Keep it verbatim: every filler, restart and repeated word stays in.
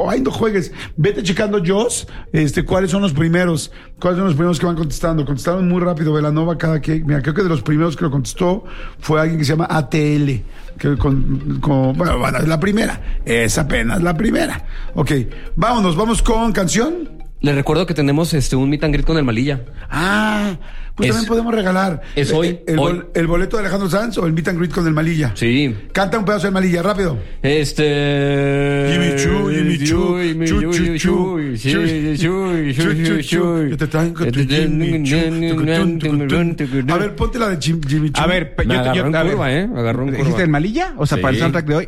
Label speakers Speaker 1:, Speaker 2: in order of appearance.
Speaker 1: ay, no juegues. Vete checando, Joss, este, cuáles son los primeros, cuáles son los primeros que van contestando. Contestaron muy rápido, Belanova, cada que, mira, creo que de los primeros que lo contestó fue alguien que se llama A T L, que con, con bueno, bueno, es la primera, es apenas la primera. Ok, vámonos, vamos con canción.
Speaker 2: Les recuerdo que tenemos este un meet and greet con el Malilla.
Speaker 1: Ah, pues
Speaker 2: Es-
Speaker 1: también podemos regalar.
Speaker 2: es hoy,
Speaker 1: El, el,
Speaker 2: hoy.
Speaker 1: bol- el boleto de Alejandro Sanz o el meet and greet con el Malilla.
Speaker 2: Sí.
Speaker 1: Canta un pedazo del Malilla, rápido.
Speaker 2: Este.
Speaker 1: Jimmy Chu, Jimmy Chu,
Speaker 2: Jimmy
Speaker 1: Chu,
Speaker 2: Chu,
Speaker 1: Chu,
Speaker 2: Chu,
Speaker 1: Chu,
Speaker 2: sí, Chu, Chu, Chu, Chu.
Speaker 1: Yo te traigo tu Jimmy Chu, tucutún, tucutún. A ver, ponte la de Jim- Jimmy Chu.
Speaker 3: A ver, pe-
Speaker 2: Me
Speaker 3: yo,
Speaker 2: agarró
Speaker 3: yo,
Speaker 2: en
Speaker 3: a ver,
Speaker 2: curva, ¿eh? Me agarró en
Speaker 3: ¿dijiste
Speaker 2: curva.
Speaker 3: el Malilla? O sea,
Speaker 2: Sí.
Speaker 3: para el soundtrack de hoy.